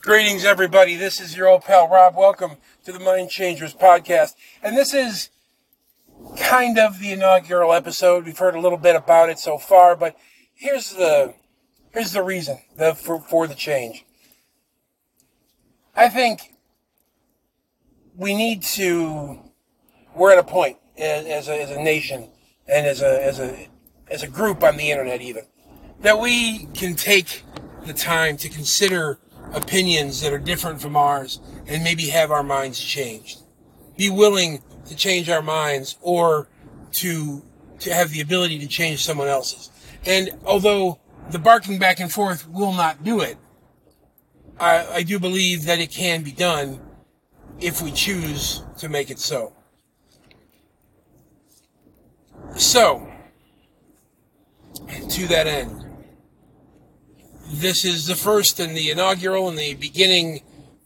Greetings, everybody. This is your old pal, Rob. Welcome to the Mind Changers podcast. And this is kind of the inaugural episode. We've heard a little bit about it so far, but here's the reason for the change. I think we're at a point as a nation and as a group on the internet even, that we can take the time to consider opinions that are different from ours and maybe have our minds changed. Be willing to change our minds or to have the ability to change someone else's. And although the barking back and forth will not do it, I do believe that it can be done if we choose to make it so. So, to that end, this is the first and the inaugural and the beginning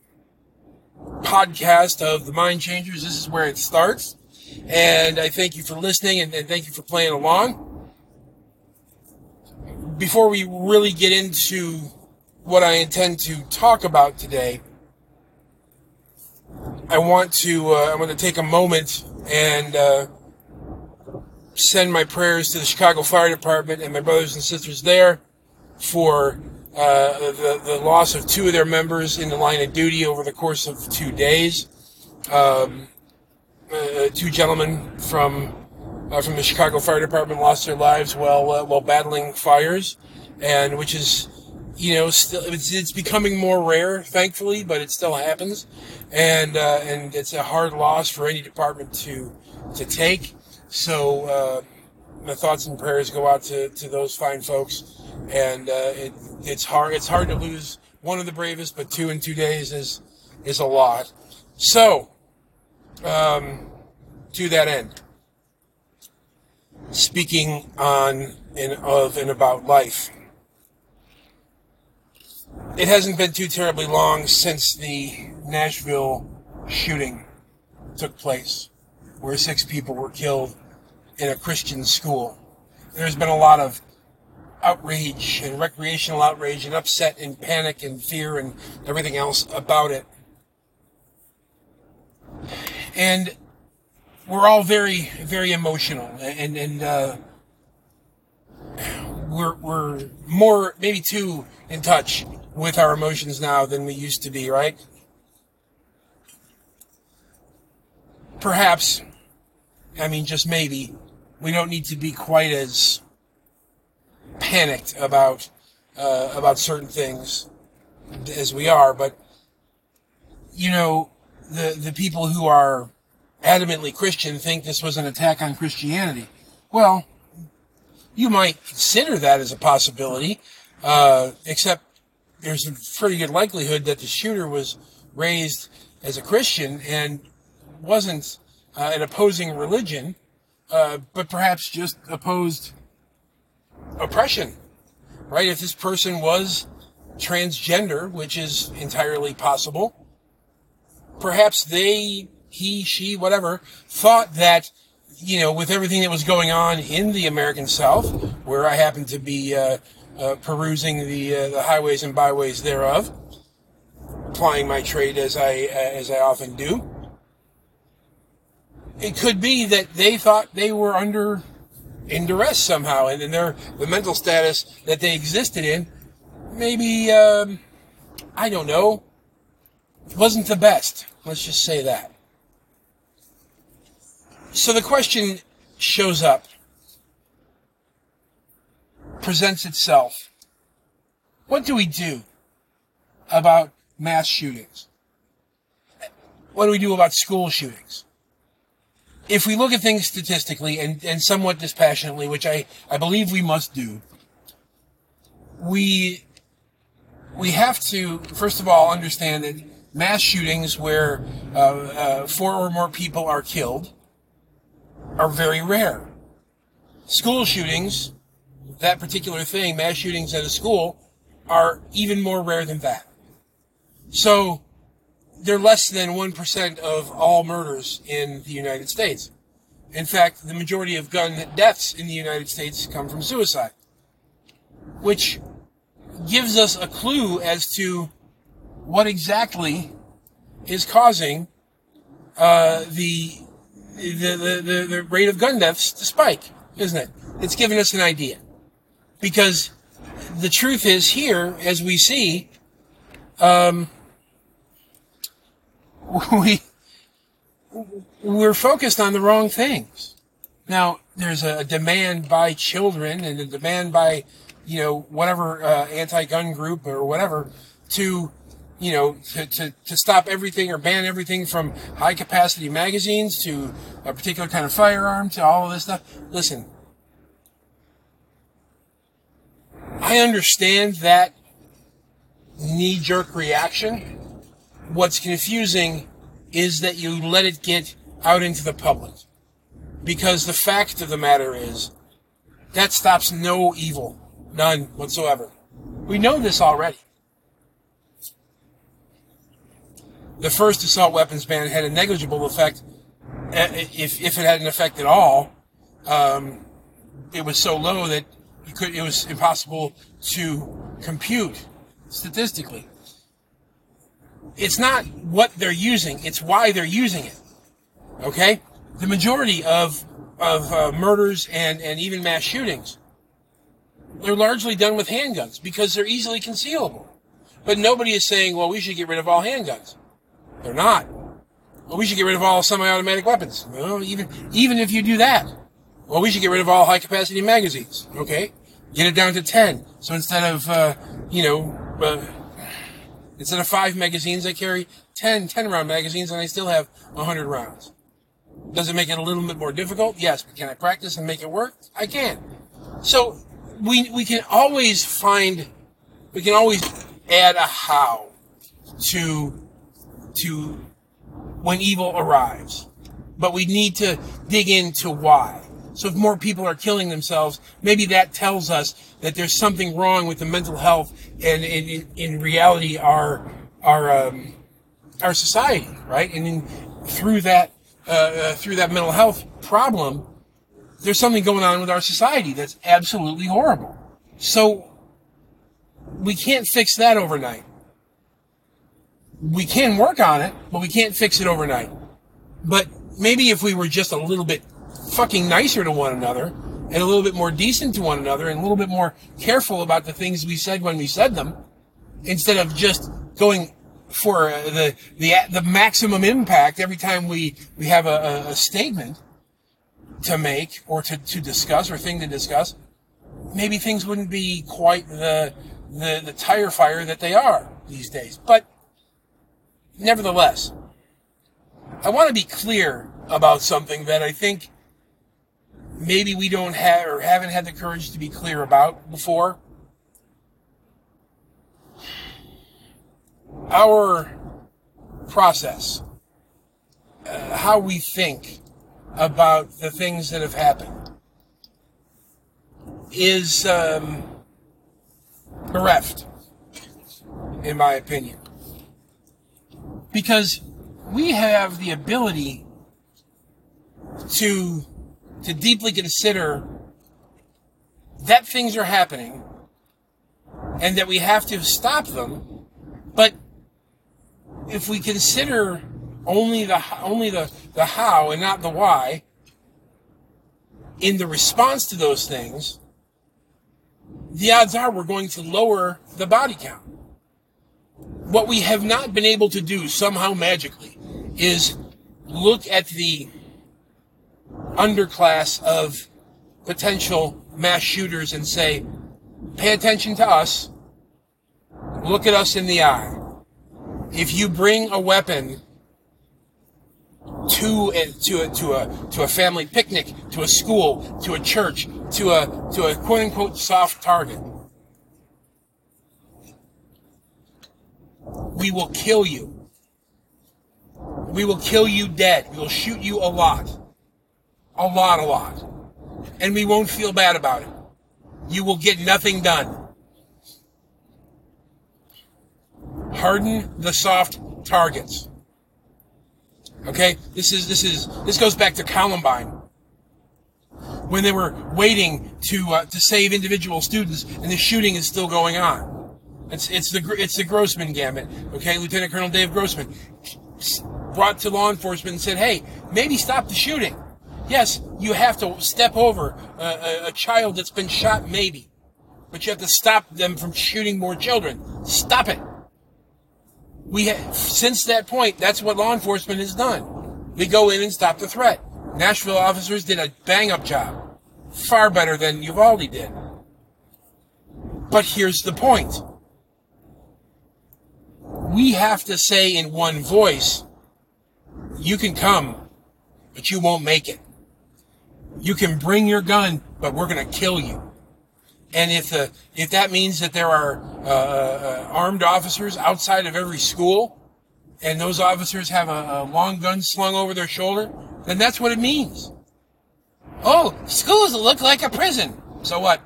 podcast of the Mind Changers. This is where it starts. And I thank you for listening and thank you for playing along. Before we really get into what I intend to talk about today, I want to take a moment and send my prayers to the Chicago Fire Department and my brothers and sisters there for the loss of two of their members in the line of duty over the course of 2 days. Two gentlemen from the Chicago Fire Department lost their lives while battling fires, and which is, still it's becoming more rare, thankfully, but it still happens, and it's a hard loss for any department to take. So my thoughts and prayers go out to those fine folks, and it's hard to lose one of the bravest, but two in 2 days is a lot. So to that end, speaking of and about life, it hasn't been too terribly long since the Nashville shooting took place, where 6 people were killed in a Christian school. There's been a lot of outrage and recreational outrage and upset and panic and fear and everything else about it. And we're all very, very emotional, and we're more, maybe too, in touch with our emotions now than we used to be, right? Perhaps, just maybe, we don't need to be quite as panicked about certain things as we are, but the people who are adamantly Christian think this was an attack on Christianity. Well, you might consider that as a possibility, except there's a pretty good likelihood that the shooter was raised as a Christian and wasn't an opposing religion, but perhaps just opposed oppression, right? If this person was transgender, which is entirely possible, perhaps he, she, whatever, thought that, with everything that was going on in the American South, where I happen to be perusing the highways and byways thereof, applying my trade as I often do, it could be that they thought they were in duress somehow, and the mental status that they existed in, maybe, I don't know, wasn't the best. Let's just say that. So the question shows up, presents itself. What do we do about mass shootings? What do we do about school shootings? If we look at things statistically and somewhat dispassionately, which I believe we must do, we have to, first of all, understand that mass shootings where 4 or more people are killed are very rare. School shootings, that particular thing, mass shootings at a school, are even more rare than that. So they're less than 1% of all murders in the United States. In fact, the majority of gun deaths in the United States come from suicide, which gives us a clue as to what exactly is causing the rate of gun deaths to spike, isn't it? It's giving us an idea. Because the truth is here, as we see, we're focused on the wrong things. Now, there's a demand by children and a demand by, whatever anti-gun group or whatever to stop everything or ban everything from high-capacity magazines to a particular kind of firearm to all of this stuff. Listen, I understand that knee-jerk reaction. What's confusing is that you let it get out into the public. Because the fact of the matter is, that stops no evil. None whatsoever. We know this already. The first assault weapons ban had a negligible effect, if it had an effect at all. It was so low that it was impossible to compute statistically. It's not what they're using, it's why they're using it. Okay? The majority of murders and even mass shootings, they're largely done with handguns because they're easily concealable. But nobody is saying, well, we should get rid of all handguns. They're not. Well, we should get rid of all semi-automatic weapons. Well, even if you do that, well, we should get rid of all high-capacity magazines. Okay? Get it down to 10. So instead of, instead of 5 magazines, I carry 10-round magazines, and I still have 100 rounds. Does it make it a little bit more difficult? Yes. But can I practice and make it work? I can. So we can always add a how to when evil arrives. But we need to dig into why. So if more people are killing themselves, maybe that tells us that there's something wrong with the mental health and in reality our society, right? And through that mental health problem, there's something going on with our society that's absolutely horrible. So we can't fix that overnight. We can work on it, but we can't fix it overnight. But maybe if we were just a little bit fucking nicer to one another and a little bit more decent to one another and a little bit more careful about the things we said when we said them, instead of just going for the maximum impact every time we have a statement to make or to discuss or thing to discuss, maybe things wouldn't be quite the tire fire that they are these days. But nevertheless, I want to be clear about something that I think maybe we don't have or haven't had the courage to be clear about before. Our process, how we think about the things that have happened, is bereft, in my opinion. Because we have the ability to deeply consider that things are happening and that we have to stop them, but if we consider only the how and not the why in the response to those things, the odds are we're going to lower the body count. What we have not been able to do somehow magically is look at the underclass of potential mass shooters and say, pay attention to us, look at us in the eye. If you bring a weapon to a family picnic, to a school, to a church, to a quote unquote soft target, we will kill you. We will kill you dead. We will shoot you a lot. A lot. And we won't feel bad about it. You will get nothing done. Harden the soft targets. Okay? This goes back to Columbine, when they were waiting to save individual students and the shooting is still going on. It's the Grossman gambit. Okay, Lieutenant Colonel Dave Grossman brought to law enforcement and said, "Hey, maybe stop the shooting. Yes, you have to step over a child that's been shot, maybe, but you have to stop them from shooting more children. Stop it." Since that point, that's what law enforcement has done. They go in and stop the threat. Nashville officers did a bang-up job, far better than Uvalde did. But here's the point. We have to say in one voice, you can come, but you won't make it. You can bring your gun, but we're going to kill you. And if that means that there are armed officers outside of every school, and those officers have a long gun slung over their shoulder, then that's what it means. Oh, schools look like a prison. So what?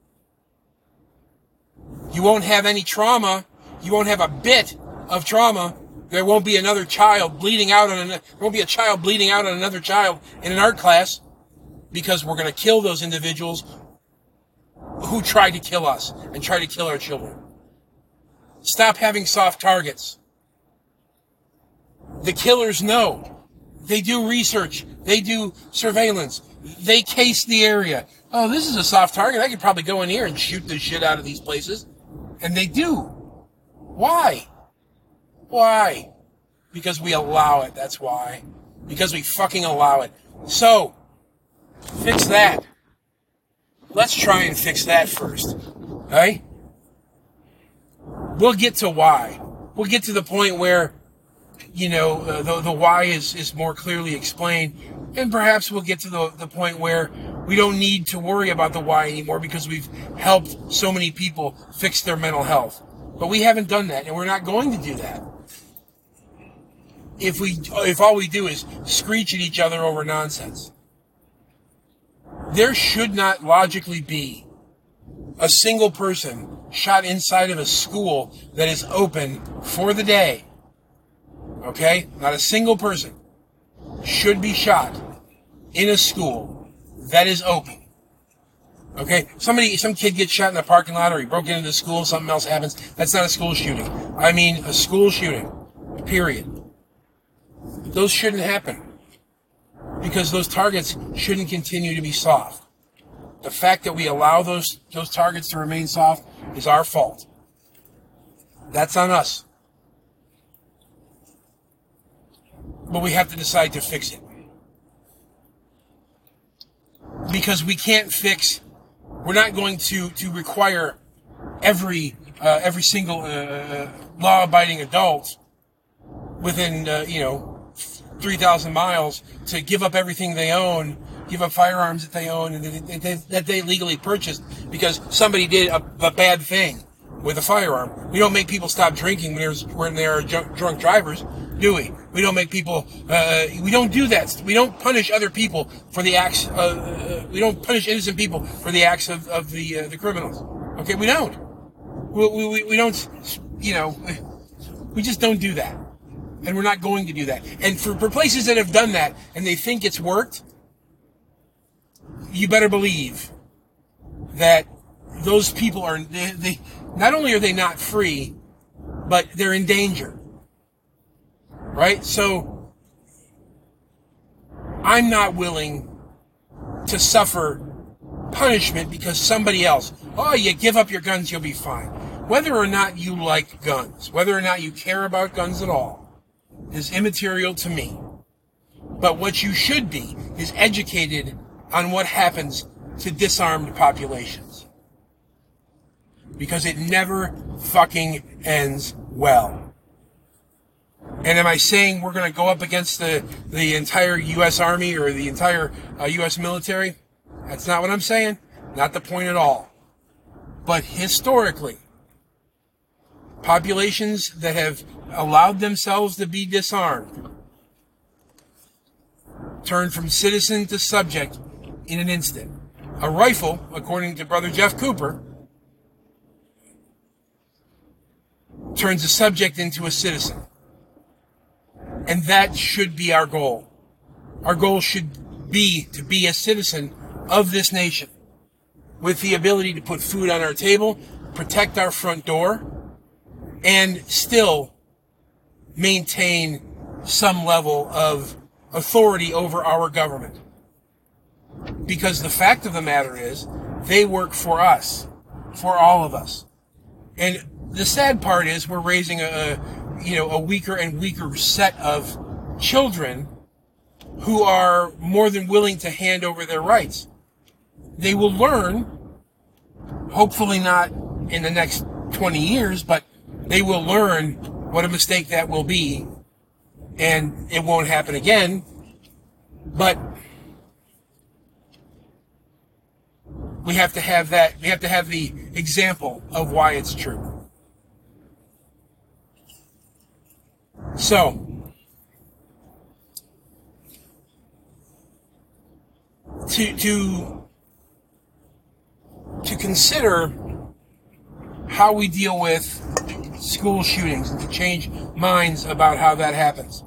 You won't have any trauma. You won't have a bit of trauma. There won't be another child bleeding out on there won't be a child bleeding out on another child in an art class, because we're going to kill those individuals who try to kill us and try to kill our children. Stop having soft targets. The killers know. They do research. They do surveillance. They case the area. Oh, this is a soft target. I could probably go in here and shoot the shit out of these places. And they do. Why? Why? Because we allow it. That's why. Because we fucking allow it. So, fix that. Let's try and fix that first. Okay? We'll get to why. We'll get to the point where, the why is more clearly explained. And perhaps we'll get to the point where we don't need to worry about the why anymore, because we've helped so many people fix their mental health. But we haven't done that, and we're not going to do that. If all we do is screech at each other over nonsense. There should not logically be a single person shot inside of a school that is open for the day. Okay? Not a single person should be shot in a school that is open. Okay? Some kid gets shot in the parking lot, or he broke into the school, something else happens. That's not a school shooting. I mean a school shooting. Period. Those shouldn't happen, because those targets shouldn't continue to be soft. The fact that we allow those targets to remain soft is our fault. That's on us. But we have to decide to fix it. Because we're not going to require every single law-abiding adult within 3,000 miles to give up everything they own, give up firearms that they own and that they legally purchased because somebody did a bad thing with a firearm. We don't make people stop drinking when they're drunk drivers, do we? We don't make people. We don't do that. We don't punish other people for the acts. We don't punish innocent people for the acts of the criminals. Okay, we don't. We don't. We just don't do that. And we're not going to do that. And for places that have done that and they think it's worked, you better believe that those people are, they not only are they not free, but they're in danger. Right? So, I'm not willing to suffer punishment because somebody else, you give up your guns, you'll be fine. Whether or not you like guns, whether or not you care about guns at all, is immaterial to me. But what you should be is educated on what happens to disarmed populations. Because it never fucking ends well. And am I saying we're going to go up against the entire U.S. Army or the entire U.S. military? That's not what I'm saying. Not the point at all. But historically, populations that have allowed themselves to be disarmed turn from citizen to subject in an instant. A rifle, according to Brother Jeff Cooper, turns a subject into a citizen. And that should be our goal. Our goal should be to be a citizen of this nation with the ability to put food on our table, protect our front door, and still maintain some level of authority over our government. Because the fact of the matter is, they work for us, for all of us. And the sad part is we're raising a weaker and weaker set of children who are more than willing to hand over their rights. They will learn, hopefully not in the next 20 years, but they will learn what a mistake that will be, and it won't happen again. But we have to have that. We have to have the example of why it's true. So, to consider how we deal with school shootings and to change minds about how that happens.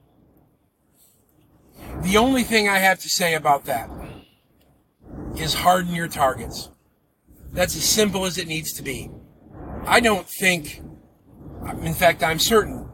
The only thing I have to say about that is harden your targets. That's as simple as it needs to be. I don't think, in fact, I'm certain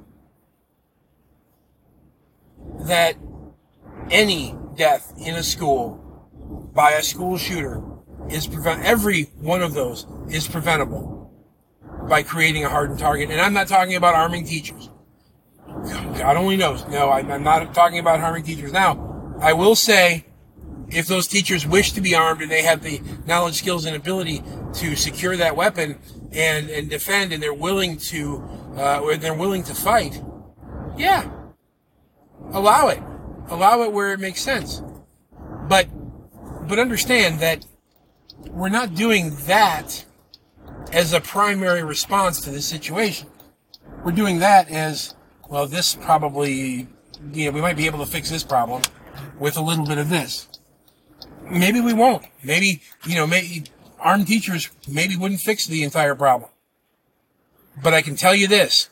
that any death in a school by a school shooter is every one of those is preventable by creating a hardened target. And I'm not talking about arming teachers. God only knows. No, I'm not talking about harming teachers. Now, I will say, if those teachers wish to be armed and they have the knowledge, skills, and ability to secure that weapon and defend, and they're willing to fight, yeah, allow it where it makes sense. But understand that we're not doing that as a primary response to this situation. We're doing that as, well, this probably, we might be able to fix this problem with a little bit of this. Maybe we won't. Maybe armed teachers maybe wouldn't fix the entire problem. But I can tell you this.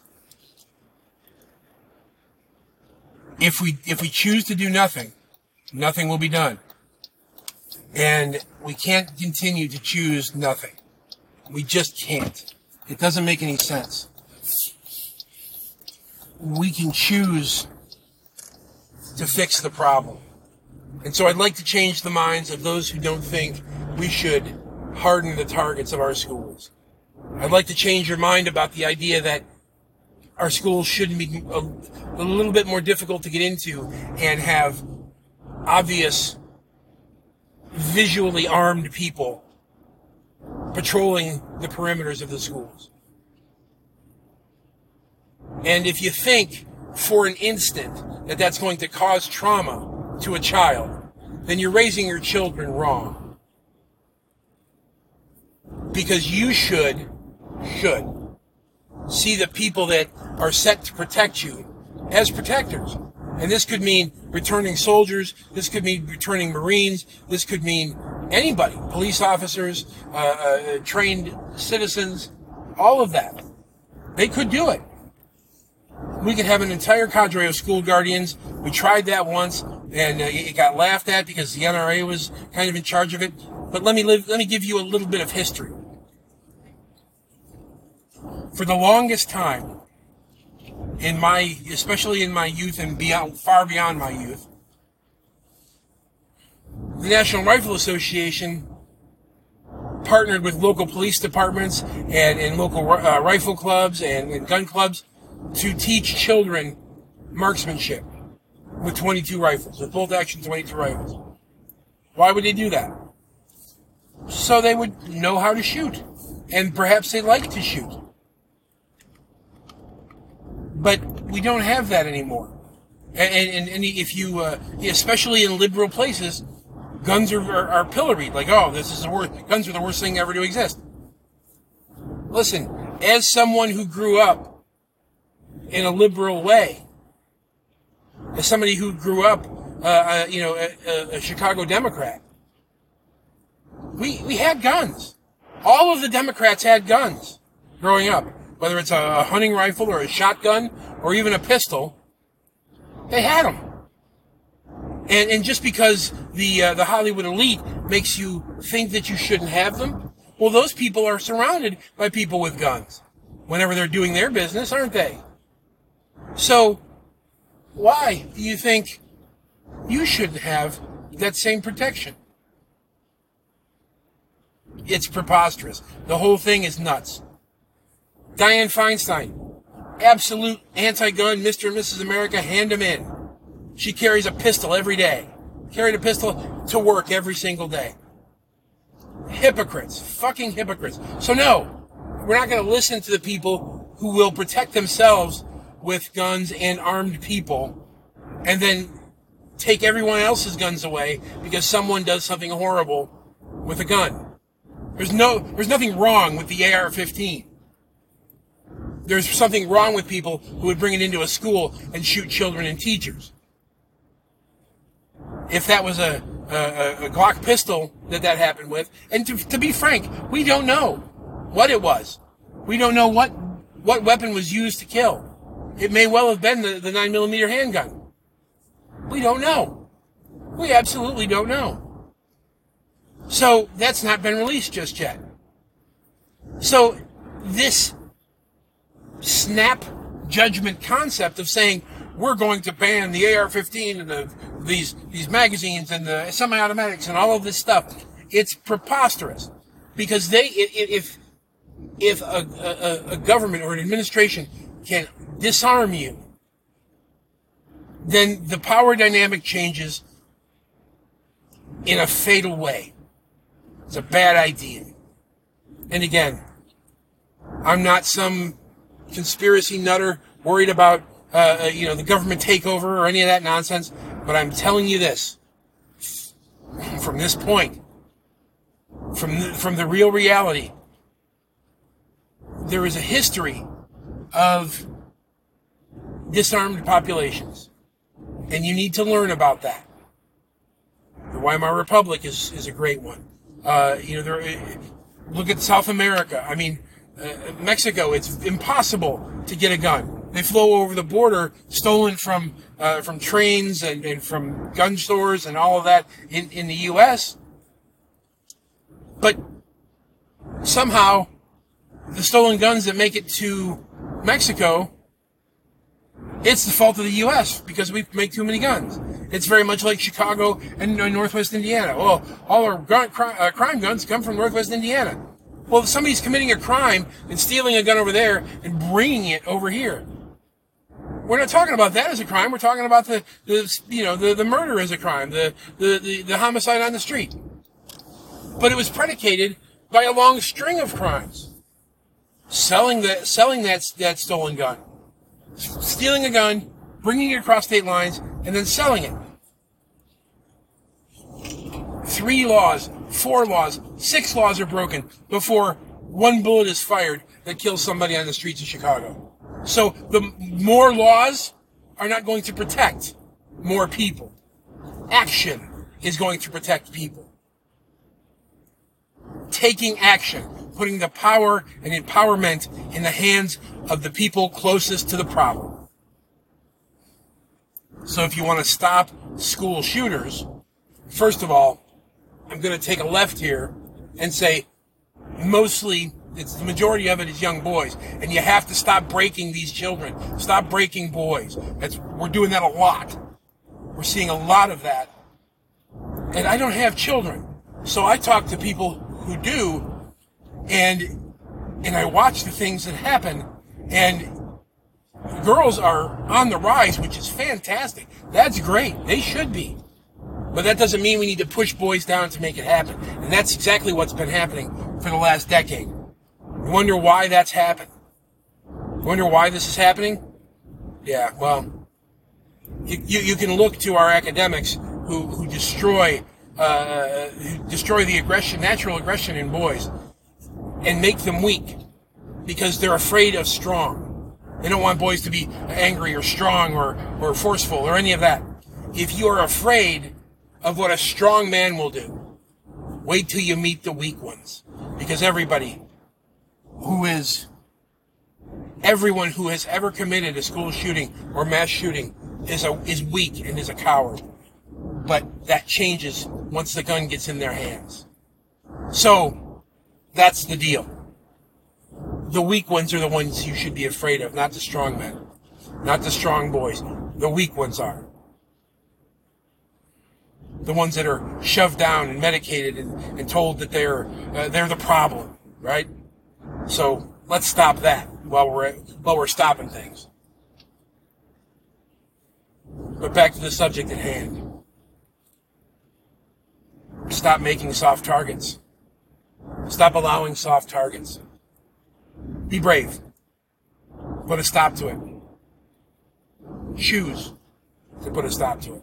If we choose to do nothing, nothing will be done. And we can't continue to choose nothing. We just can't. It doesn't make any sense. We can choose to fix the problem. And so I'd like to change the minds of those who don't think we should harden the targets of our schools. I'd like to change your mind about the idea that our schools shouldn't be a little bit more difficult to get into and have obvious, visually armed people patrolling the perimeters of the schools. And if you think for an instant that that's going to cause trauma to a child, then you're raising your children wrong. Because you should see the people that are set to protect you as protectors. And this could mean returning soldiers, this could mean returning Marines, this could mean anybody, police officers, trained citizens, all of that. They could do it. We could have an entire cadre of school guardians. We tried that once, and it got laughed at because the NRA was kind of in charge of it. But let me give you a little bit of history. For the longest time, especially in my youth and far beyond my youth, the National Rifle Association partnered with local police departments and local rifle clubs and gun clubs to teach children marksmanship with 22 rifles, with bolt-action 22 rifles. Why would they do that? So they would know how to shoot, and perhaps they like to shoot. But we don't have that anymore. And if you, especially in liberal places, guns are pilloried. Like, oh, guns are the worst thing ever to exist. Listen, as someone who grew up in a liberal way, as somebody who grew up, a Chicago Democrat, we had guns. All of the Democrats had guns growing up. Whether it's a hunting rifle or a shotgun or even a pistol, they had them. And just because the Hollywood elite makes you think that you shouldn't have them, well, those people are surrounded by people with guns. whenever they're doing their business, aren't they? So why do you think you should have that same protection? It's preposterous. The whole thing is nuts. Dianne Feinstein, absolute anti-gun, Mr. and Mrs. America, hand them in. She carries a pistol every day. Carried a pistol to work every single day. Hypocrites. Fucking hypocrites. So no, we're not going to listen to the people who will protect themselves with guns and armed people and then take everyone else's guns away because someone does something horrible with a gun. There's nothing wrong with the AR-15. There's something wrong with people who would bring it into a school and shoot children and teachers. If that was a Glock pistol that happened with, and to be frank, we don't know what it was. We don't know what weapon was used to kill. It may well have been the 9mm handgun. We don't know. We absolutely don't know. So that's not been released just yet. So this snap judgment concept of saying we're going to ban the AR-15 and these magazines and the semi-automatics and all of this stuff, it's preposterous. Because if a government or an administration can disarm you, then the power dynamic changes in a fatal way. It's a bad idea. And again, I'm not some conspiracy nutter worried about the government takeover or any of that nonsense, but I'm telling you this from this point, from the real reality. There is a history of disarmed populations, and you need to learn about that. The Weimar Republic is a great one. Look at South America. I mean, Mexico, it's impossible to get a gun. They flow over the border, stolen from trains and from gun stores and all of that in the U.S. But somehow, the stolen guns that make it to Mexico, it's the fault of the U.S. because we make too many guns. It's very much like Chicago and Northwest Indiana. Well, all our crime guns come from Northwest Indiana. Well, if somebody's committing a crime and stealing a gun over there and bringing it over here, we're not talking about that as a crime. We're talking about the murder as a crime, the homicide on the street. But it was predicated by a long string of crimes. Selling that stolen gun, stealing a gun, bringing it across state lines, and then selling it. 3 laws, 4 laws, 6 laws are broken before one bullet is fired that kills somebody on the streets of Chicago. So the more laws are not going to protect more people. Action is going to protect people. Taking action, putting the power and empowerment in the hands of the people closest to the problem. So if you want to stop school shooters, first of all, I'm going to take a left here and say mostly the majority of it is young boys, and you have to stop breaking these children. Stop breaking boys. We're doing that a lot. We're seeing a lot of that. And I don't have children, so I talk to people who do, and I watch the things that happen, and girls are on the rise, which is fantastic. That's great. They should be. But that doesn't mean we need to push boys down to make it happen. And that's exactly what's been happening for the last decade. You wonder why that's happened? You wonder why this is happening? Yeah, well, you can look to our academics who destroy the aggression, natural aggression in boys, and make them weak because they're afraid of strong. They don't want boys to be angry or strong or forceful or any of that. If you are afraid of what a strong man will do, wait till you meet the weak ones. Because everyone who has ever committed a school shooting or mass shooting is weak and is a coward. But that changes once the gun gets in their hands. So, that's the deal. The weak ones are the ones you should be afraid of, not the strong men, not the strong boys. The weak ones are. The ones that are shoved down and medicated and told that they're the problem, right? So let's stop that while we're stopping things. But back to the subject at hand. Stop making soft targets. Stop allowing soft targets. Be brave. Put a stop to it. Choose to put a stop to it.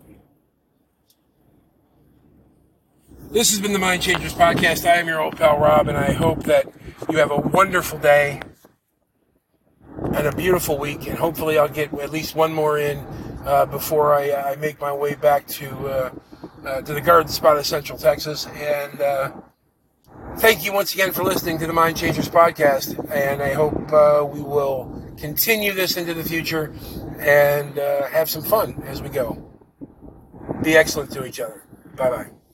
This has been the Mind Changers Podcast. I am your old pal Rob, and I hope that you have a wonderful day and a beautiful week, and hopefully I'll get at least one more in before I make my way back to the garden spot of Central Texas. And thank you once again for listening to the Mind Changers Podcast, and I hope we will continue this into the future and have some fun as we go. Be excellent to each other. Bye-bye.